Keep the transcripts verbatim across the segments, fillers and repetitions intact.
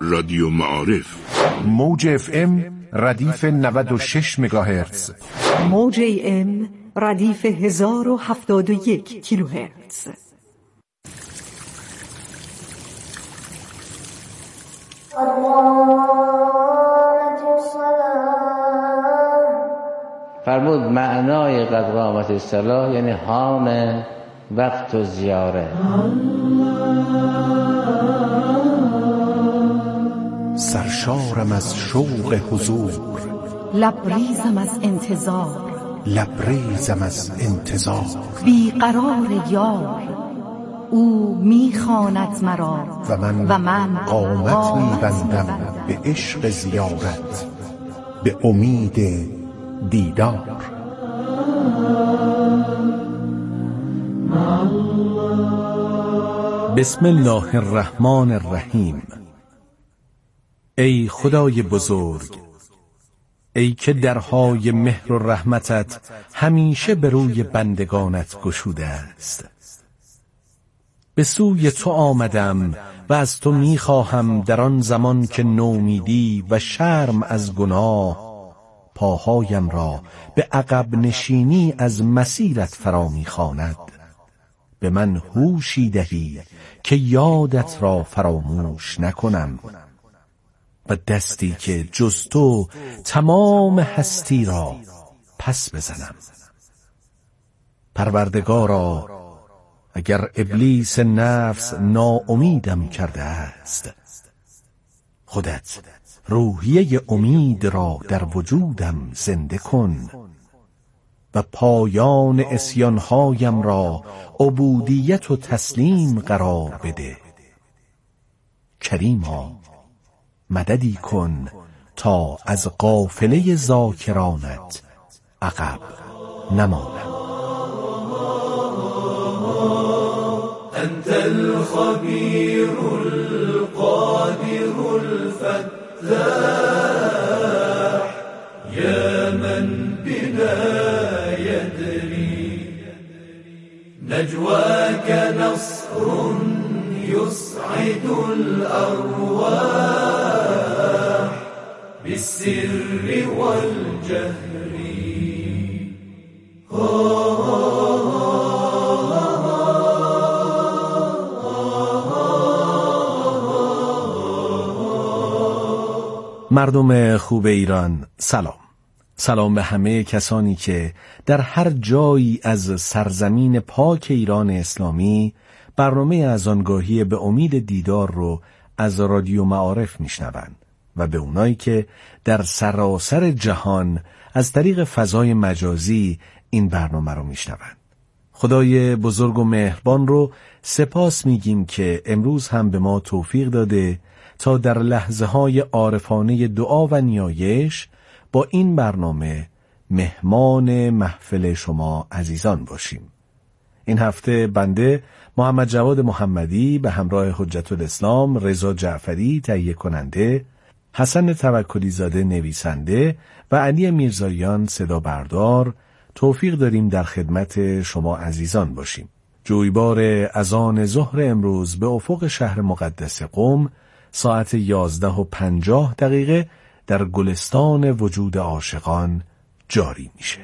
رادیو معارف. موج اف ام ردیف نود و شش مگاهرتز، موج ای ام ردیف هزار و هفتاد و یک کیلوهرتز. فرمود معنای قد قامت الصلاة یعنی حان وقت و زیاره. سرشارم از شوق حضور، لبریزم از انتظار، لبریزم از انتظار. بیقرار یار، او میخواند مرا و من, و من قامت میبندم به عشق زیارت، به امید دیدار. بسم الله الرحمن الرحیم. ای خدای بزرگ، ای که درهای مهر و رحمتت همیشه به روی بندگانت گشوده است، به سوی تو آمدم و از تو میخواهم در آن زمان که نومیدی و شرم از گناه پاهایم را به عقب نشینی از مسیرت فرا میخواند، به من هوشی دهی که یادت را فراموش نکنم و دستی که جز تو تمام هستی را پس بزنم. پروردگارا، اگر ابلیس نفس ناامیدم کرده است، خودت روحیه امید را در وجودم زنده کن و پایان عصیانهایم را عبودیت و تسلیم قرار بده. کریما، مددی کن تا از قافله ذاکرانت عقب نمانم. انت الخبیر القادر الفتاح یا من بنا يدري نجواك نصر يصعد الأرواح بالسر والجهر. مردم خوب ایران، سلام. سلام به همه کسانی که در هر جایی از سرزمین پاک ایران اسلامی برنامه از آنگاهی به امید دیدار رو از رادیو معارف میشنوند و به اونایی که در سراسر جهان از طریق فضای مجازی این برنامه رو میشنوند. خدای بزرگ و مهربان رو سپاس میگیم که امروز هم به ما توفیق داده تا در لحظه های عارفانه دعا و نیایش با این برنامه مهمان محفل شما عزیزان باشیم. این هفته بنده محمد جواد محمدی به همراه حجت الاسلام رضا جعفری تهیه کننده، حسن توکلی زاده نویسنده و علی میرزاییان صدا بردار توفیق داریم در خدمت شما عزیزان باشیم. جویبار اذان ظهر امروز به افق شهر مقدس قم ساعت یازده و پنجاه دقیقه در گلستان وجود عاشقان جاری میشه.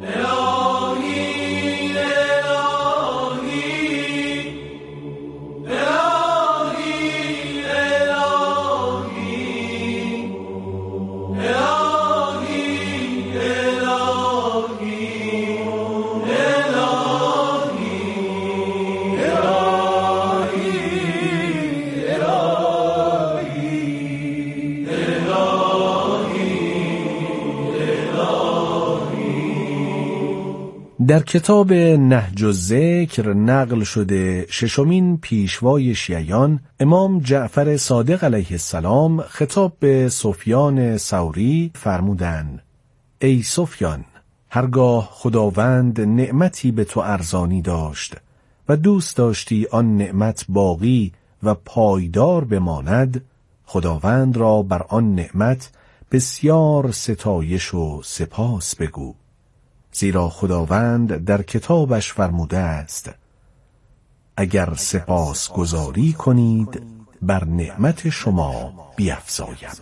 در کتاب نهج الذکر نقل شده ششمین پیشوای شیعیان امام جعفر صادق علیه السلام خطاب به سفیان ثوری فرمودند: ای سفیان، هرگاه خداوند نعمتی به تو ارزانی داشت و دوست داشتی آن نعمت باقی و پایدار بماند، خداوند را بر آن نعمت بسیار ستایش و سپاس بگو، زیرا خداوند در کتابش فرموده است: اگر سپاس گزاری کنید بر نعمت شما بیفزایم.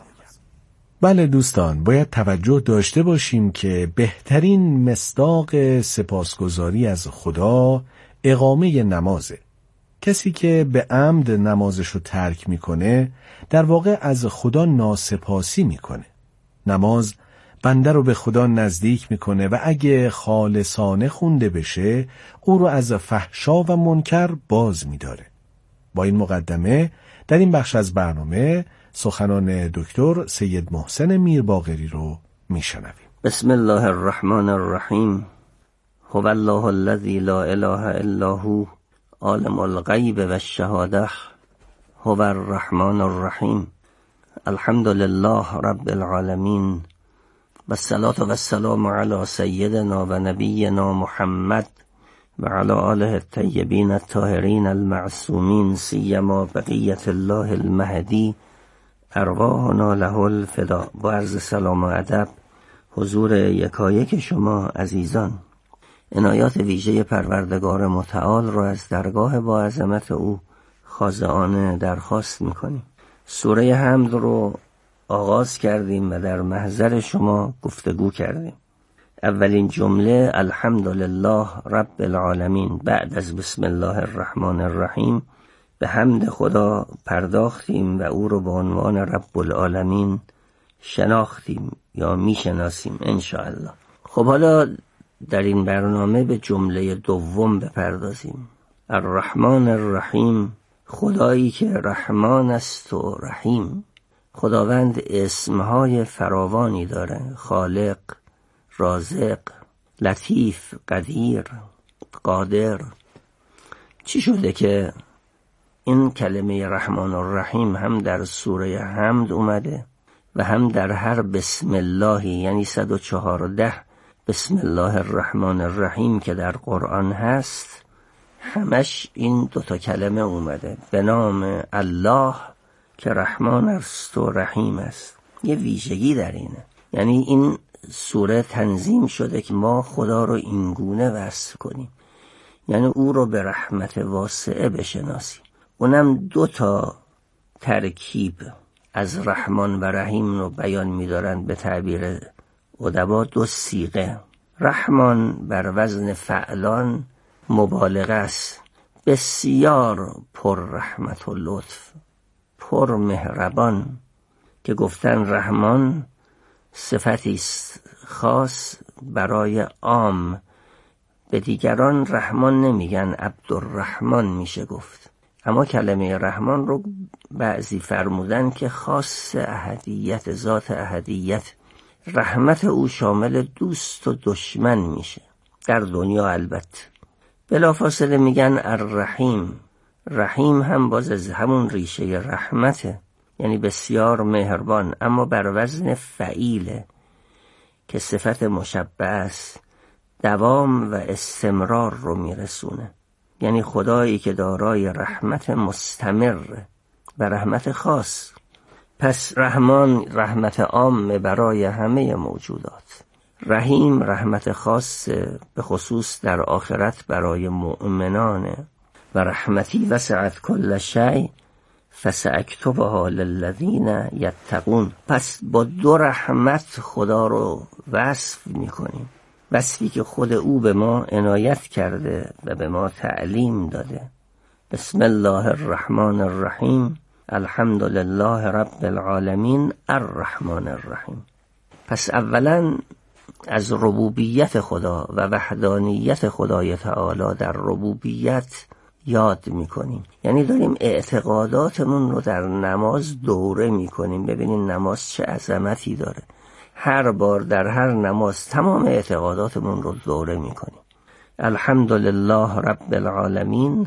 بله دوستان، باید توجه داشته باشیم که بهترین مصداق سپاسگزاری از خدا اقامه نمازه. کسی که به عمد نمازشو ترک میکنه در واقع از خدا ناسپاسی میکنه. نماز بنده رو به خدا نزدیک میکنه و اگه خالصانه خونده بشه او رو از فحشا و منکر باز میداره. با این مقدمه در این بخش از برنامه سخنان دکتر سید محسن میرباقری رو میشنویم. بسم الله الرحمن الرحیم. هو الله الذی لا اله الا هو عالم الغیب و الشهاده هو الرحمن الرحیم. الحمد لله رب العالمین و الصلاة و السلام علی سیدنا و نبینا محمد و علی آله الطیبین الطاهرین المعصومین، سیما بقیت الله المهدی ارواحنا له الفدا. با عرض سلام و ادب حضور یکایک شما عزیزان، عنایات ویژه پروردگار متعال را از درگاه با عظمت او خاضعانه درخواست میکنیم. سوره حمد رو آغاز کردیم و در محضر شما گفتگو کردیم. اولین جمله الحمدلله رب العالمین بعد از بسم الله الرحمن الرحیم به حمد خدا پرداختیم و او رو به عنوان رب العالمین شناختیم یا میشناسیم انشاءالله. خب حالا در این برنامه به جمله دوم بپردازیم. الرحمن الرحیم، خدایی که رحمان است و رحیم. خداوند اسمهای فراوانی داره: خالق، رازق، لطیف، قدیر، قادر. چی شده که این کلمه رحمان الرحیم هم در سوره حمد اومده و هم در هر بسم الله، یعنی صد و چهارده بسم الله الرحمن الرحیم که در قرآن هست، همش این دوتا کلمه اومده به نام الله که رحمان است و رحیم است. یه ویژگی در اینه، یعنی این سوره تنظیم شده که ما خدا رو اینگونه وصف کنیم، یعنی او رو به رحمت واسعه بشناسیم. اونم دو تا ترکیب از رحمان و رحیم رو بیان می‌دارن به تعبیر ادبا، دو صیغه. رحمان بر وزن فعلان مبالغه است، بسیار پر رحمت و لطف، پر مهربان، که گفتن رحمان صفتی است خاص برای عام، به دیگران رحمان نمیگن، عبدالرحمن میشه گفت. اما کلمه رحمان رو بعضی فرمودن که خاص احدیت، ذات احدیت، رحمت او شامل دوست و دشمن میشه در دنیا. البته بلافاصله میگن الرحیم. رحیم هم باز از همون ریشه رحمته، یعنی بسیار مهربان، اما بر وزن فعیله که صفت مشبه است، دوام و استمرار رو میرسونه. یعنی خدایی که دارای رحمت مستمر و رحمت خاص. پس رحمان رحمت عام برای همه موجودات، رحیم رحمت خاص به خصوص در آخرت برای مؤمنانه. و رحمتی وسعت کل شیء فساکتبها للذین یتقون. پس با دو رحمت خدا رو وصف میکنیم، وصفی که خود او به ما عنایت کرده و به ما تعلیم داده. بسم الله الرحمن الرحیم، الحمد لله رب العالمین، الرحمن الرحیم. پس اولا از ربوبیت خدا و وحدانیت خدای تعالی در ربوبیت یاد میکنیم، یعنی داریم اعتقاداتمون رو در نماز دوره میکنیم. ببینین نماز چه عظمتی داره. هر بار در هر نماز تمام اعتقاداتمون رو دوره میکنیم. الحمد لله رب العالمین،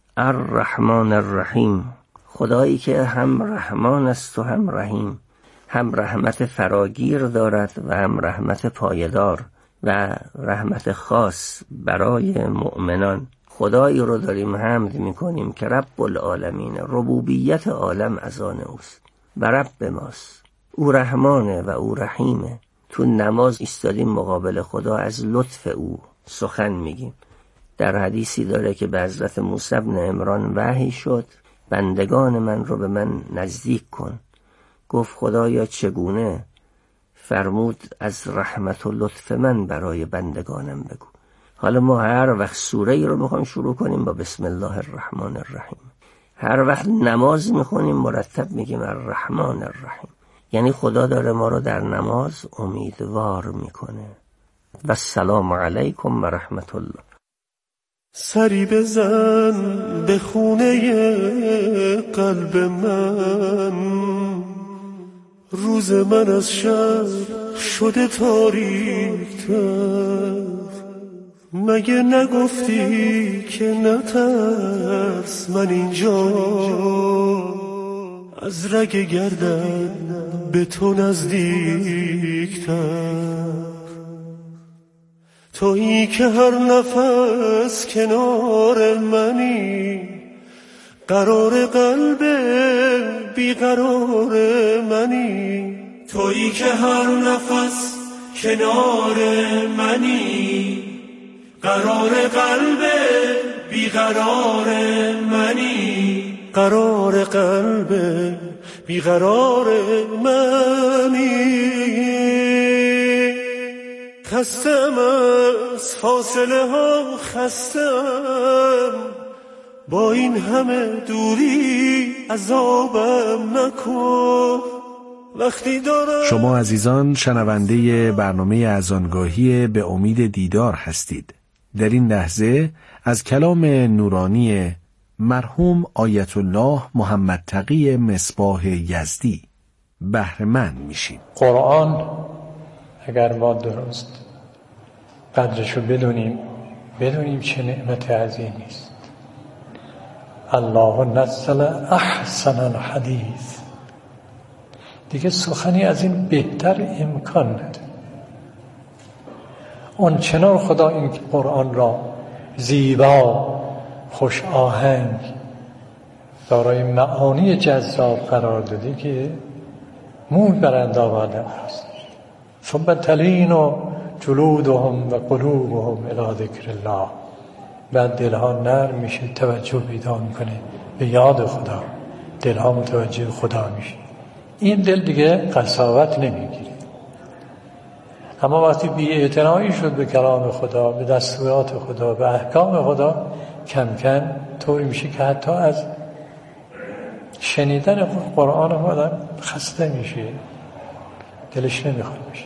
الرحمن الرحیم. خدایی که هم رحمان است و هم رحیم، هم رحمت فراگیر دارد و هم رحمت پایدار و رحمت خاص برای مؤمنان. خدایی رو داریم حمد میکنیم که رب العالمین، ربوبیت عالم از آن اوست و رب ماست. او رحمانه و او رحیمه. تو نماز ایستادیم مقابل خدا، از لطف او سخن میگیم. در حدیثی داره که به حضرت موسی بن عمران وحی شد بندگان من رو به من نزدیک کن. گفت خدایا چگونه؟ فرمود از رحمت و لطف من برای بندگانم بگو. حالا ما هر وقت سوره ای رو میخوایم شروع کنیم با بسم الله الرحمن الرحیم. هر وقت نماز میخونیم مرتب میگیم الرحمن الرحیم. یعنی خدا داره ما رو در نماز امیدوار میکنه. و السلام علیکم و رحمت الله. سری بزن به خونه قلب من، روز من از شب شده تاریک‌تر. مگه نگفتی که نترس من اینجا، از رگ گردن به تو نزدیک‌تر. تویی که هر نفس کنار منی، قرار قلب بیقرار منی. تویی که هر نفس کنار منی، قرار قلب بیقرار منی. قرار قلب بیقرار منی. خستم از فاصله ها، خستم با این همه دوری، عذابم نکن وقتی دارم. شما عزیزان شنونده برنامه اذانگاهی به امید دیدار هستید. در این لحظه از کلام نورانی مرحوم آیت الله محمد تقی مصباح یزدی بهره مند میشیم. قرآن اگر ما درست قدرشو بدونیم، بدونیم چه نعمت عظیمی است. الله نزل احسن الحدیث. دیگه سخنی از این بهتر امکان نداره. اون چنان خدا این قرآن را زیبا، خوش آهنگ، دارای معانی جذاب قرار داده که موی برند آورده است. ثم تلین و جلودهم و قلوبهم الی ذکر الله. بعد دلها نرم میشه، توجه پیدا میکنه به یاد خدا، دلها متوجه خدا میشه. این دل دیگه قساوت نمیگیره. اما وقتی بی اعتنایی شد به کلام خدا، به دستورات خدا، به احکام خدا، کم کم طوری میشه که حتی از شنیدن قرآن آدم خسته میشه، دلش نمیخواد میشه.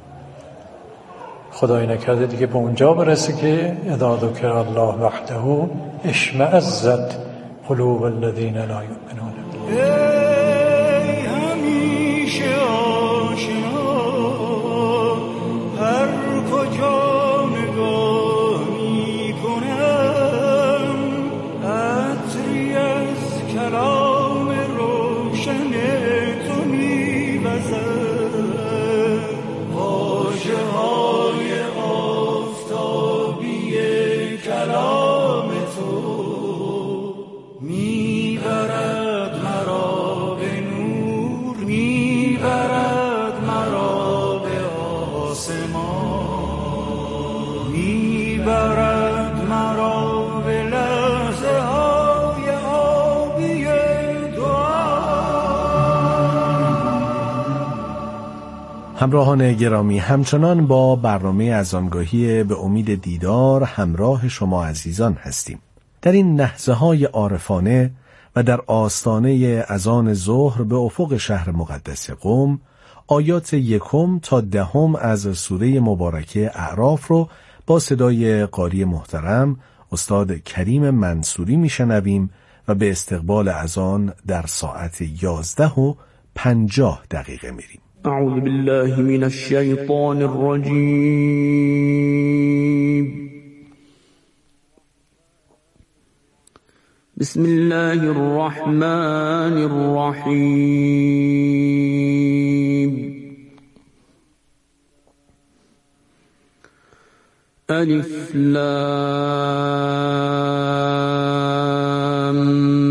خدای نکرده دیگه به اونجا برسه که اذا ذکر الله وحده اشمئزت قلوب الذین لا یؤمنون. ای همیشه آشنا، هر کجا نگاه میکنم، عطری از کلام روشن تو میوزد. واژه های آفتابی کلام تو میبرد مرا به نور، میبرد مرا به آسمان، میبرد مرا به لحظه های آبی دعا. همراهان گرامی، همچنان با برنامه اذانگاهی به امید دیدار همراه شما عزیزان هستیم. در این لحظه های عارفانه و در آستانه اذان ظهر به افق شهر مقدس قم، آیات یکم تا دهم از سوره مبارکه اعراف رو با صدای قاری محترم استاد کریم منصوری میشنویم و به استقبال اذان در ساعت یازده و پنجاه دقیقه میریم. اعوذ بالله من الشیطان الرجیم. بسم الله الرحمن الرحیم. الف لام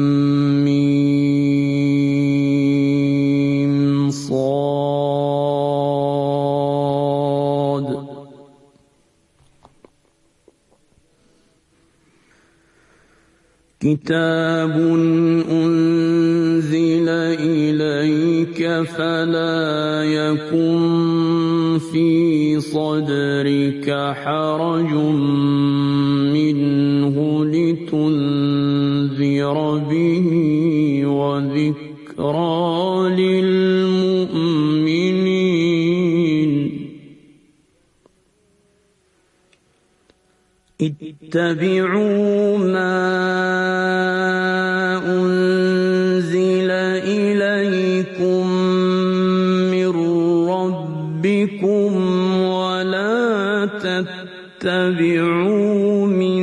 میم صاد. كتاب أنزل إليك فلا يكن في صدرك حرج منه لتنذر به وذكرى للمؤمنين. اتبعوا ما أنزل إليكم من ربكم ولا تتبعوا من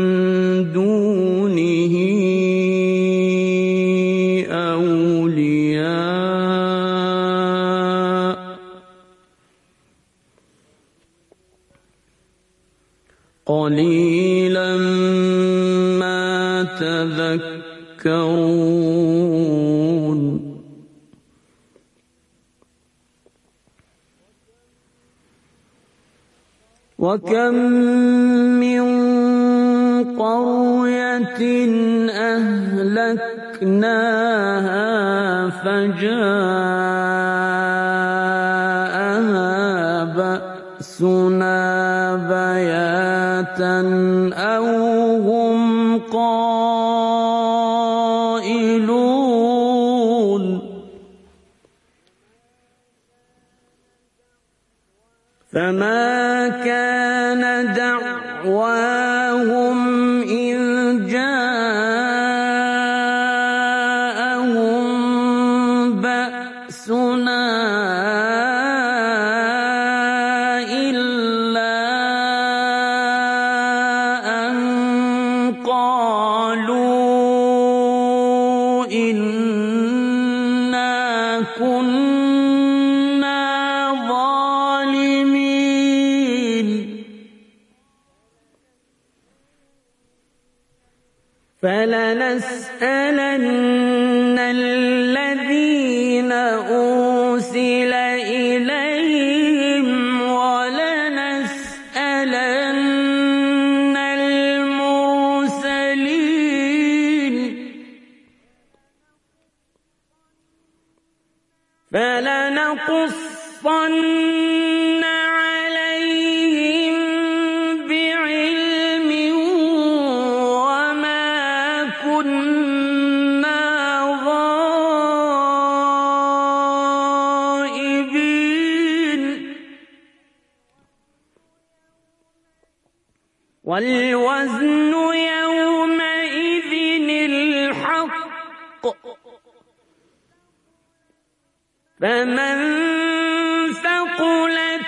دونه أولياء قليلا ما تذكرون. وكم من قرية أهلكناها فجاءها بأسنا بياتا أو هم قائلون. فما كان دعواهم إذ جاءهم بأسنا إلا أن قالوا إنا كنا ظالمين. فلنسألن الذين أرسل إليهم ولنسألن المرسلين. فلنقصن عليهم بعلم وما كنا غائبين. والوزن يومئذ الحق فمن ثقلت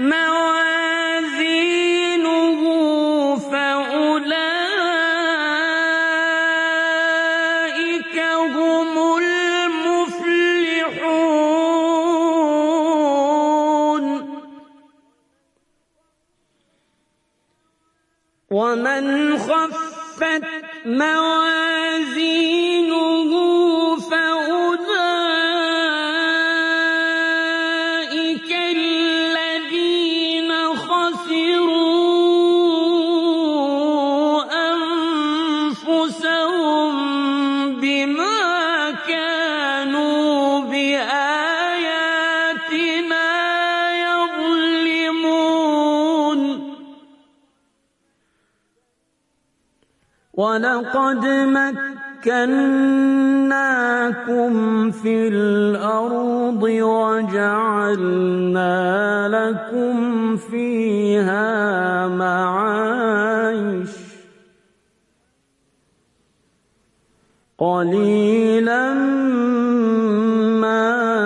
موازينه فأولئك هم المفلحون. ومن خفت موازينه فأولئك الذين خسروا أنفسهم بما كانوا بآياتنا يظلمون. ولقد مكناكم في الأرض وجعلنا لكم فيها معايش قليلا ما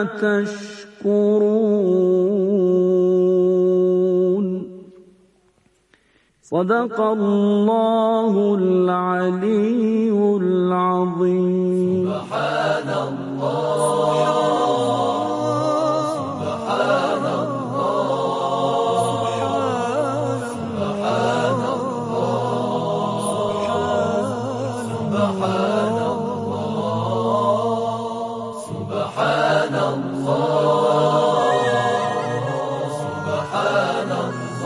تشكرون. صدق الله العلي العظيم. سبحان الله سبحان الله سبحان الله سبحان الله سبحان الله سبحان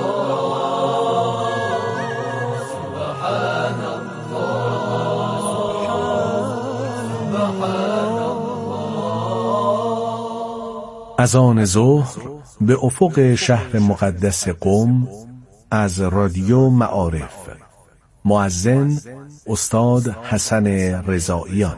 الله سبحان الله اذان ظهر به افق شهر مقدس قم از رادیو معارف. مؤذن استاد حسن رضاییان.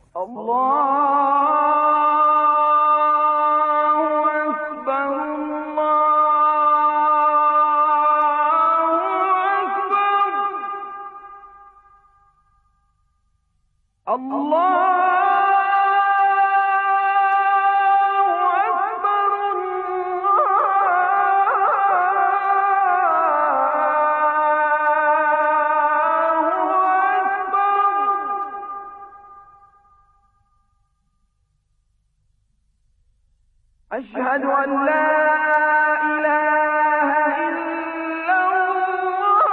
أشهد أن لا إله إلا الله.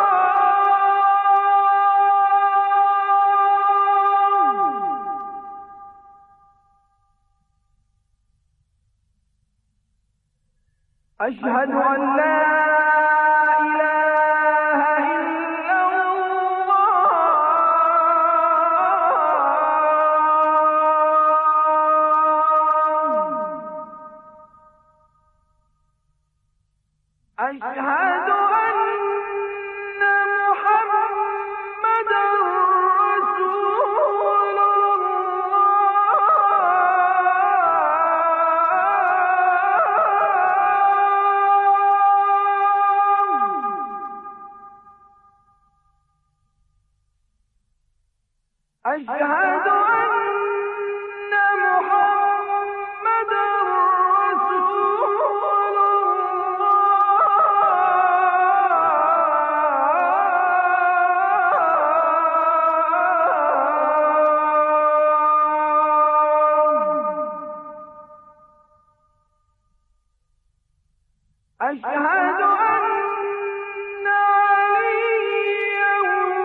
أشهد أن لا إله إلا الله. أشهد أن محمدا رسول الله. أشهد أن محمدا رسول أشهد أن عليا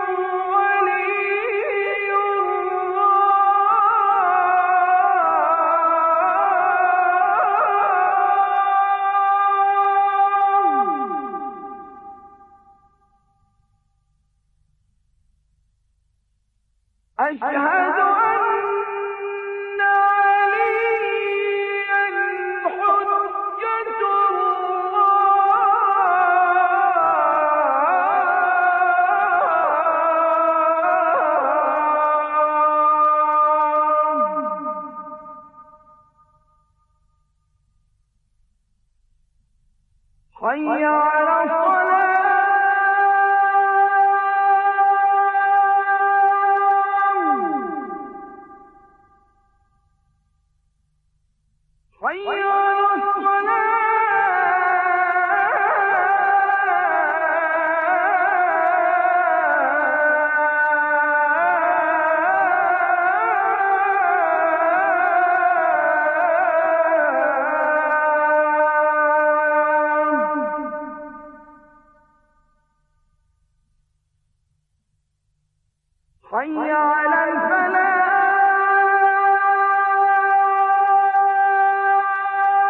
ولي الله. أشهد أن عليا حجة حي على الصلاة. حي على الصلاة. حي على الفلاح.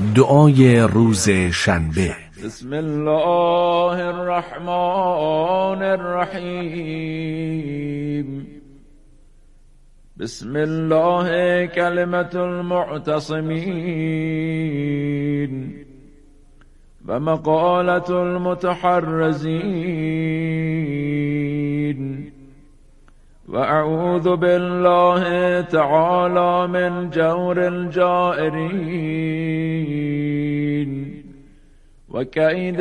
دعای روز شنبه. بسم الله الرحمن الرحیم. بسم الله کلمة المعتصمین و مقالة المتحرزین و اعوذ بالله تعالی من جور الجائرین و کید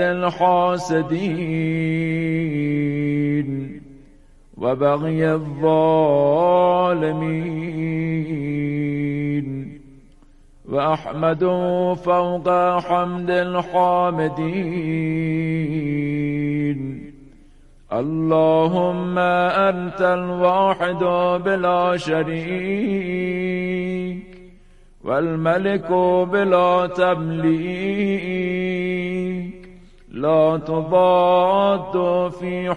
الحاسدین و بغی الظالمین و احمد فوق حمد الحامدین. اللهم انت الواحد بلا شریک والملك بلا تملیک لا تضاد في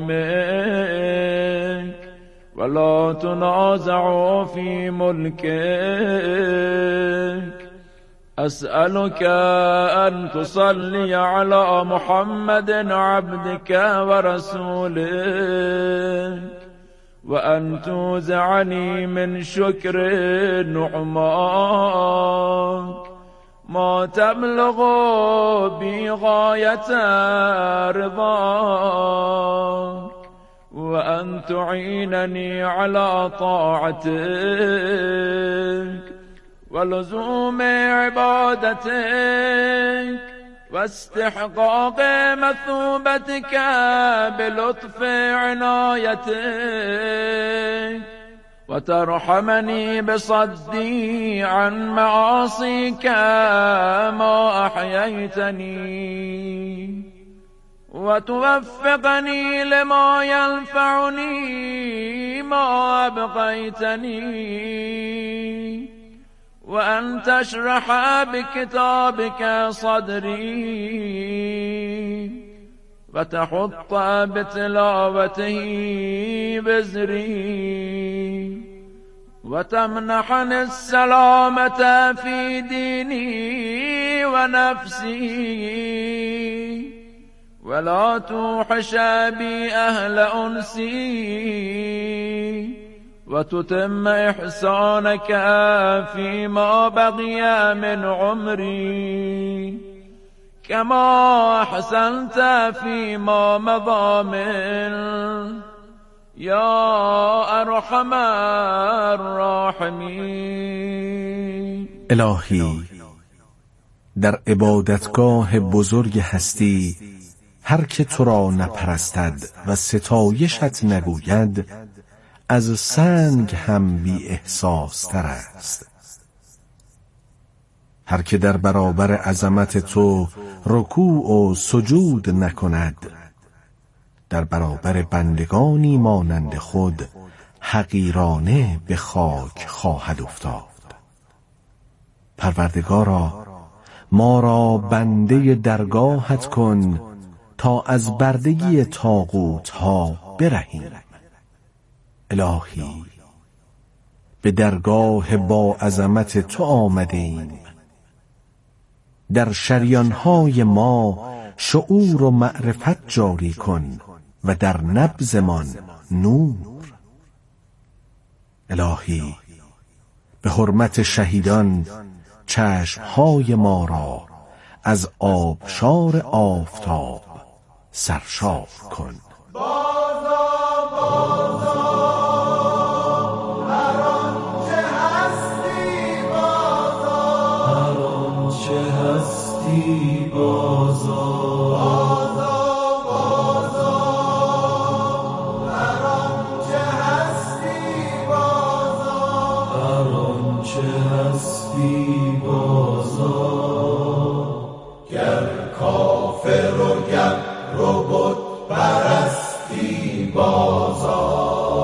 حكمك ولا تنازع في ملكك. أسألك أن تصلي على محمد عبدك ورسولك وأن توزعني من شكر نعماك ما تبلغ بي غاية رضاك وأن تعينني على طاعتك ولزوم عبادتك واستحقاق مثوبتك بلطف عنايتك وترحمني بصدي عن معاصيك ما أحييتني وتوفقني لما ينفعني ما أبقيتني وأن تشرح بكتابك صدري وتحط بتلاوته بزري وتمنحني السلامة في ديني ونفسي ولا توحش بي أهل أنسي وتتم إحسانك فيما بقي من عمري كما أحسنت فيما مضى من يا أرحم الراحمين. الهی در عبادتگاه بزرگ هستی هر که تو را نپرستد و ستایشت نگوید از سنگ هم بی احساس تر است. هر که در برابر عظمت تو رکوع و سجود نکند در برابر بندگانی مانند خود حقیرانه به خاک خواهد افتاد. پروردگارا ما را بنده درگاهت کن تا از بردگی طاغوت ها برهیم. الهی به درگاه با عظمت تو آمده ایم. در شریانهای ما شعور و معرفت جاری کن و در نبضمان نور. الهی به حرمت شهیدان چشمهای ما را از آبشار آفتاب سرشار کن.